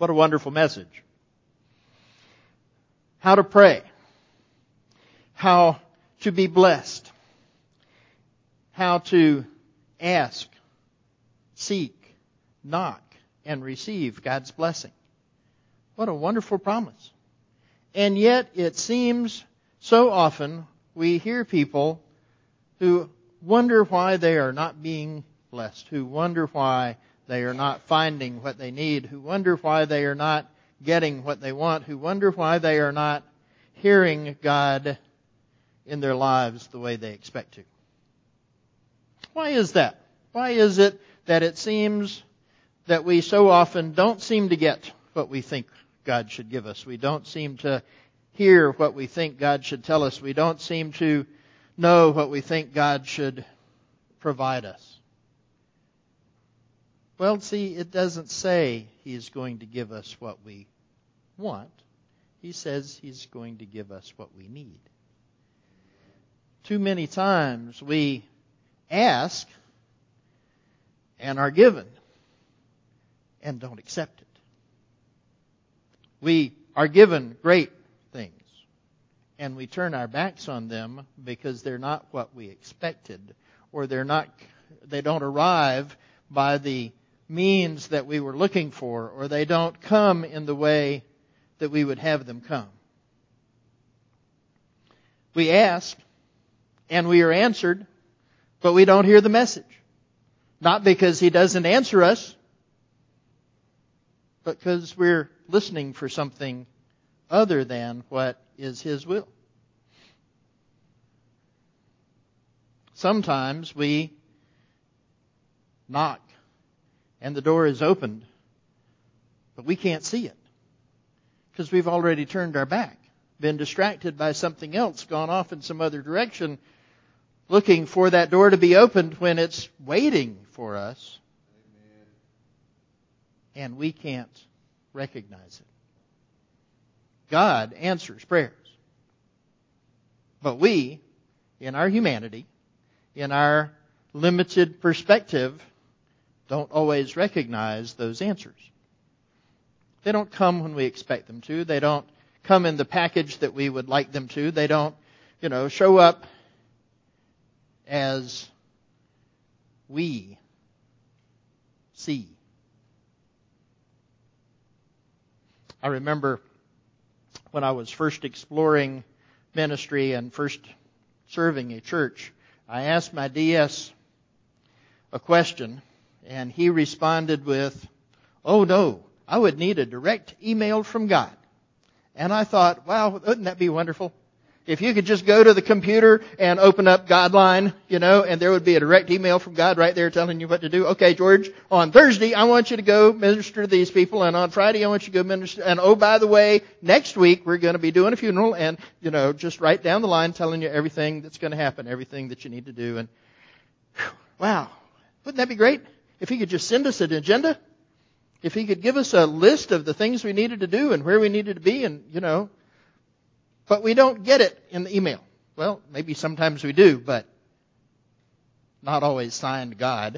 What a wonderful message. How to pray. How to be blessed. How to ask, seek, knock, and receive God's blessing. What a wonderful promise. And yet it seems so often we hear people who wonder why they are not being blessed, who wonder why they are not finding what they need, who wonder why they are not getting what they want, who wonder why they are not hearing God in their lives the way they expect to. Why is that? Why is it that it seems that we so often don't seem to get what we think God should give us? We don't seem to hear what we think God should tell us. We don't seem to know what we think God should provide us. Well, see, it doesn't say He is going to give us what we want. He says He's going to give us what we need. Too many times we ask and are given and don't accept it. We are given great things and we turn our backs on them because they're not what we expected, or they don't arrive by the means that we were looking for, or they don't come in the way that we would have them come. We ask and we are answered, but we don't hear the message. Not because He doesn't answer us, but because we're listening for something other than what is His will. Sometimes we knock and the door is opened, but we can't see it because we've already turned our back, been distracted by something else, gone off in some other direction, looking for that door to be opened when it's waiting for us. Amen. And we can't recognize it. God answers prayers. But we, in our humanity, in our limited perspective, don't always recognize those answers. They don't come when we expect them to. They don't come in the package that we would like them to. They don't, show up as we see. I remember when I was first exploring ministry and first serving a church, I asked my DS a question, and he responded with, "Oh no, I would need a direct email from God." And I thought, wow, wouldn't that be wonderful? If you could just go to the computer and open up Godline, and there would be a direct email from God right there telling you what to do. Okay, George, on Thursday, I want you to go minister to these people, and on Friday, I want you to go minister. And oh, by the way, next week, we're going to be doing a funeral, and, just right down the line telling you everything that's going to happen, everything that you need to do. And wow, wouldn't that be great? If He could just send us an agenda, if He could give us a list of the things we needed to do and where we needed to be, and, but we don't get it in the email. Well, maybe sometimes we do, but not always signed God.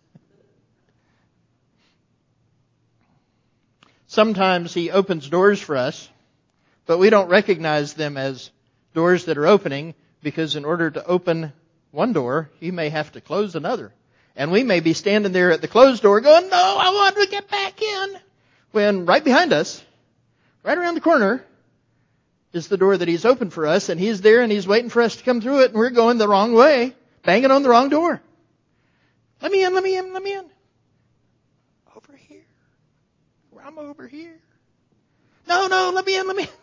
Sometimes He opens doors for us, but we don't recognize them as doors that are opening, because in order to open one door, He may have to close another. And we may be standing there at the closed door going, "No, I want to get back in." When right behind us, right around the corner, is the door that He's opened for us, and He's there and He's waiting for us to come through it, and we're going the wrong way, banging on the wrong door. Let me in, let me in, let me in. Over here. I'm over here. No, let me in, let me in.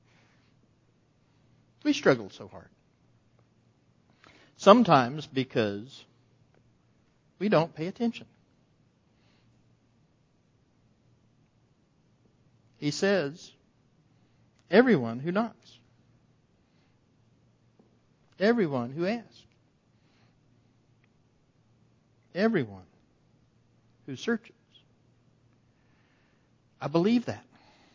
We struggle so hard. Sometimes because we don't pay attention. He says, everyone who knocks, everyone who asks, everyone who searches. I believe that.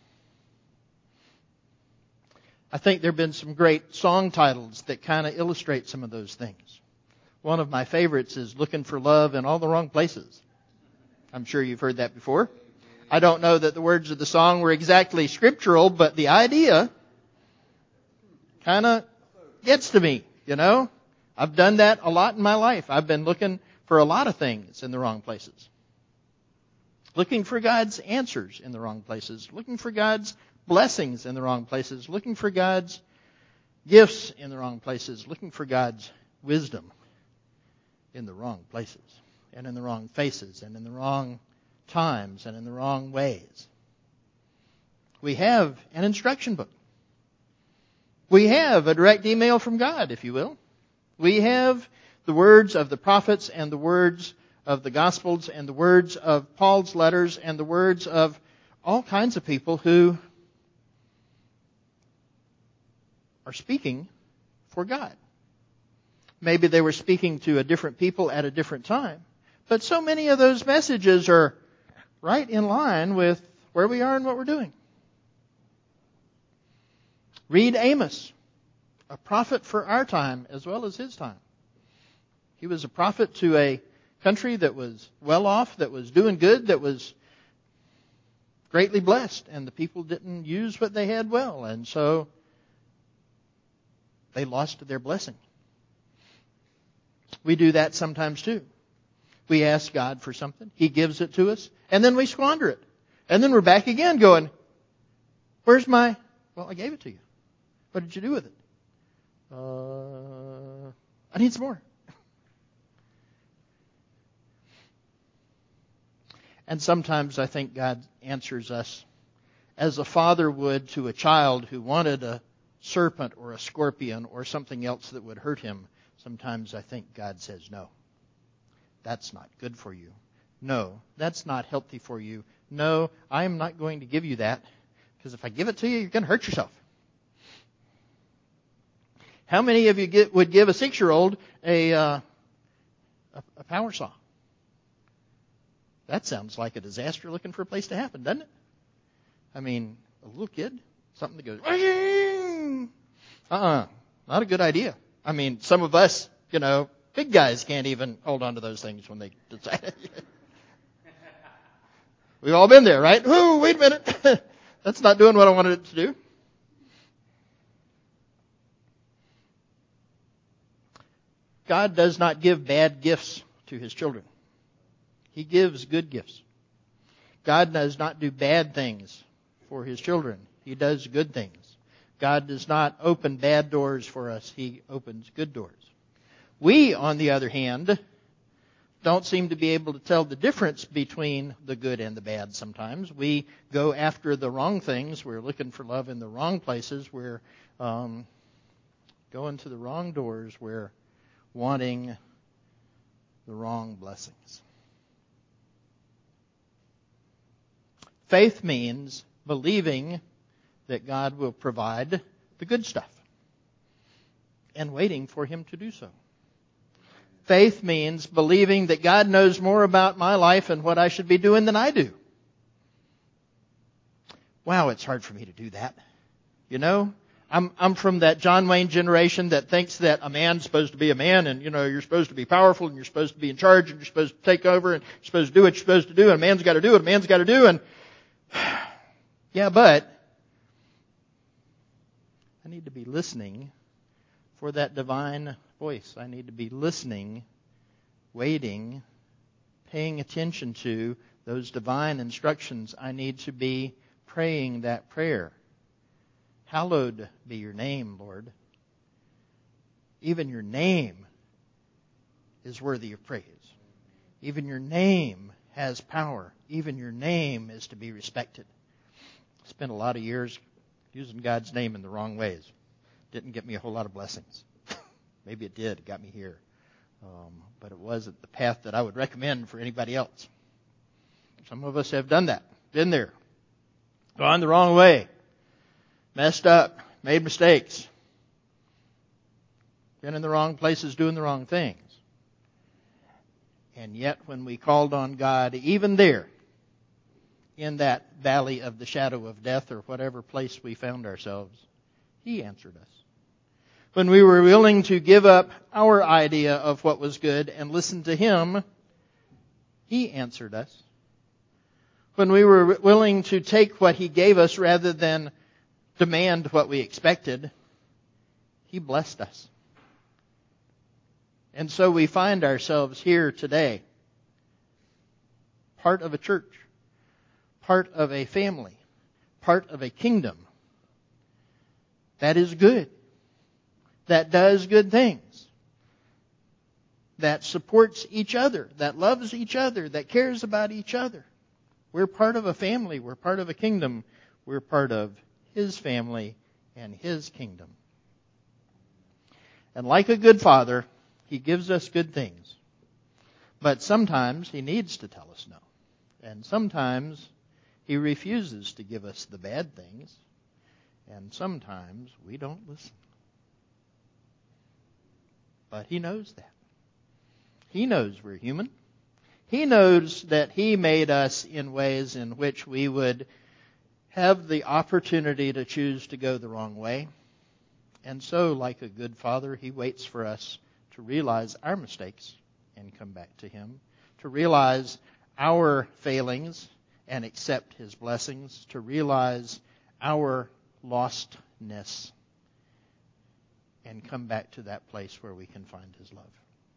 I think there have been some great song titles that kind of illustrate some of those things. One of my favorites is "Looking for Love in All the Wrong Places." I'm sure you've heard that before. I don't know that the words of the song were exactly scriptural, but the idea kind of gets to me, you know. I've done that a lot in my life. I've been looking for a lot of things in the wrong places. Looking for God's answers in the wrong places. Looking for God's blessings in the wrong places. Looking for God's gifts in the wrong places. Looking for God's wisdom in the wrong places. And in the wrong faces. And in the wrong times. And in the wrong ways. We have an instruction book. We have a direct email from God, if you will. We have the words of the prophets and the words of the Gospels and the words of Paul's letters and the words of all kinds of people who are speaking for God. Maybe they were speaking to a different people at a different time, but so many of those messages are right in line with where we are and what we're doing. Read Amos, a prophet for our time as well as his time. He was a prophet to a country that was well off, that was doing good, that was greatly blessed, and the people didn't use what they had well, and so they lost their blessing. We do that sometimes too. We ask God for something, He gives it to us, and then we squander it. And then we're back again going, where's my, well, I gave it to you. What did you do with it? I need some more. And sometimes I think God answers us as a father would to a child who wanted a serpent or a scorpion or something else that would hurt him. Sometimes I think God says, no, that's not good for you. No, that's not healthy for you. No, I am not going to give you that, because if I give it to you, you're going to hurt yourself. How many of you would give a 6-year-old a power saw? That sounds like a disaster looking for a place to happen, doesn't it? I mean, a little kid, something that goes, not a good idea. I mean, some of us, you know, big guys can't even hold on to those things when they decide. We've all been there, right? Oh, wait a minute. That's not doing what I wanted it to do. God does not give bad gifts to His children. He gives good gifts. God does not do bad things for His children. He does good things. God does not open bad doors for us. He opens good doors. We, on the other hand, don't seem to be able to tell the difference between the good and the bad sometimes. We go after the wrong things. We're looking for love in the wrong places. We're going to the wrong doors. We're wanting the wrong blessings. Faith means believing that God will provide the good stuff and waiting for Him to do so. Faith means believing that God knows more about my life and what I should be doing than I do. Wow, it's hard for me to do that. You know, I'm from that John Wayne generation that thinks that a man's supposed to be a man, and you know, you're supposed to be powerful and you're supposed to be in charge and you're supposed to take over and you're supposed to do what you're supposed to do, and a man's got to do what a man's got to do, and yeah, but I need to be listening for that divine voice. I need to be listening, waiting, paying attention to those divine instructions. I need to be praying that prayer. Hallowed be your name, Lord. Even your name is worthy of praise. Even your name has power. Even your name is to be respected. I spent a lot of years using God's name in the wrong ways. Didn't get me a whole lot of blessings. Maybe it did. It got me here. But it wasn't the path that I would recommend for anybody else. Some of us have done that. Been there. Gone the wrong way. Messed up. Made mistakes. Been in the wrong places doing the wrong things. And yet when we called on God, even there, in that valley of the shadow of death or whatever place we found ourselves, He answered us. When we were willing to give up our idea of what was good and listen to Him, He answered us. when we were willing to take what He gave us rather than demand what we expected, He blessed us. And so we find ourselves here today, part of a church, part of a family, part of a kingdom that is good, that does good things, that supports each other, that loves each other, that cares about each other. We're part of a family. We're part of a kingdom. We're part of His family and His kingdom. And like a good father, He gives us good things. But sometimes He needs to tell us no. And sometimes He refuses to give us the bad things. And sometimes we don't listen. But He knows that. He knows we're human. He knows that He made us in ways in which we would have the opportunity to choose to go the wrong way. And so, like a good father, He waits for us to realize our mistakes and come back to Him, to realize our failings and accept His blessings, to realize our lostness and come back to that place where we can find His love.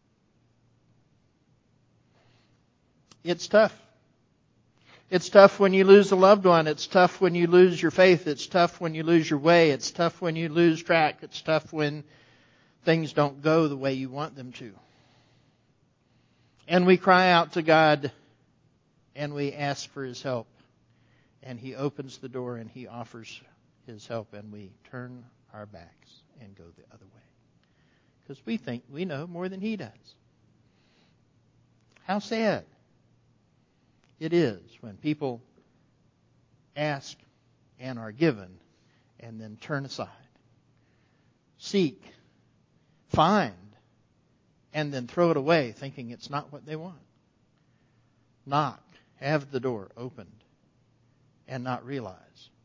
It's tough. It's tough when you lose a loved one. It's tough when you lose your faith. It's tough when you lose your way. It's tough when you lose track. It's tough when things don't go the way you want them to. And we cry out to God and we ask for His help. And He opens the door and He offers His help, and we turn our backs and go the other way. Because we think we know more than He does. How sad it is when people ask and are given and then turn aside. Seek, find, and then throw it away thinking it's not what they want. Knock, have the door opened, and not realize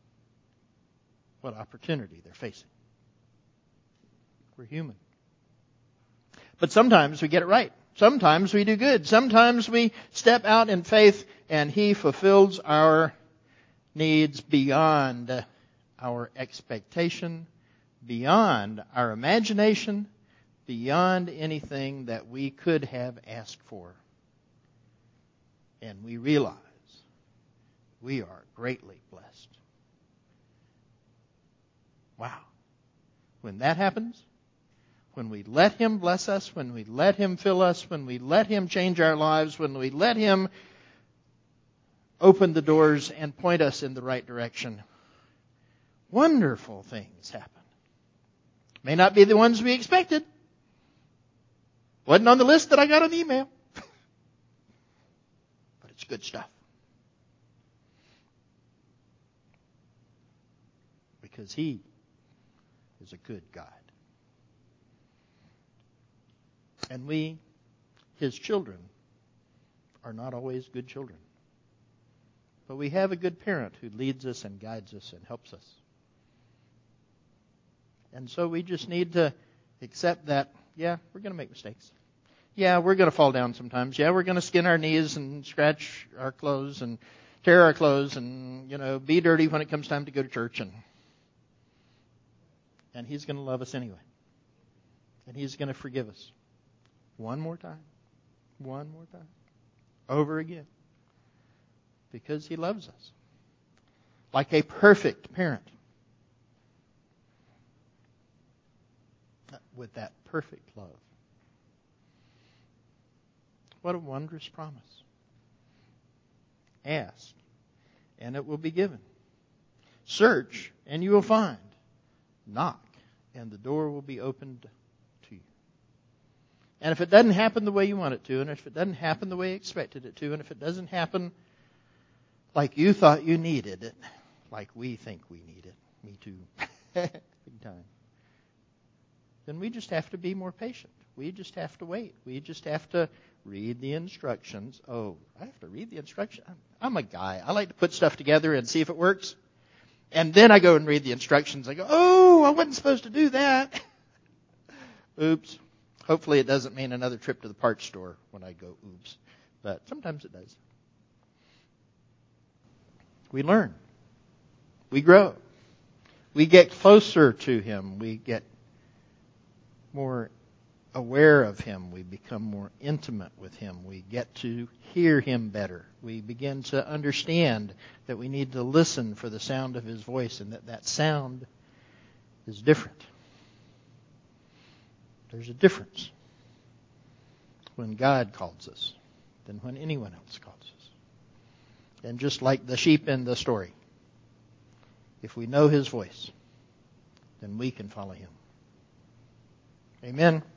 what opportunity they're facing. We're human. But sometimes we get it right. Sometimes we do good. Sometimes we step out in faith and He fulfills our needs beyond our expectation, beyond our imagination, beyond anything that we could have asked for. And we realize we are greatly blessed. Wow. When that happens, when we let Him bless us, when we let Him fill us, when we let Him change our lives, when we let Him open the doors and point us in the right direction, wonderful things happen. May not be the ones we expected. Wasn't on the list that I got on the email. But it's good stuff. Because He is a good God. And we, His children, are not always good children. But we have a good parent who leads us and guides us and helps us. And so we just need to accept that, yeah, we're going to make mistakes. Yeah, we're going to fall down sometimes. Yeah, we're going to skin our knees and scratch our clothes and tear our clothes and, be dirty when it comes time to go to church. And He's going to love us anyway. And He's going to forgive us. One more time. Over again. Because He loves us. Like a perfect parent. With that perfect love. What a wondrous promise. Ask, and it will be given. Search, and you will find. Knock, and the door will be opened to you. And if it doesn't happen the way you want it to, and if it doesn't happen the way you expected it to, and if it doesn't happen like you thought you needed it, like we think we need it, me too, big time, then we just have to be more patient. We just have to wait. We just have to read the instructions. Oh, I have to read the instructions? I'm a guy. I like to put stuff together and see if it works. And then I go and read the instructions. I go, oh, I wasn't supposed to do that. Oops. Hopefully it doesn't mean another trip to the parts store when I go oops. But sometimes it does. we learn. We grow. We get closer to Him. We get more aware of Him. We become more intimate with Him. We get to hear Him better. We begin to understand that we need to listen for the sound of His voice, and that sound is different. There's a difference when God calls us than when anyone else calls us. And just like the sheep in the story, if we know His voice, then we can follow Him. Amen.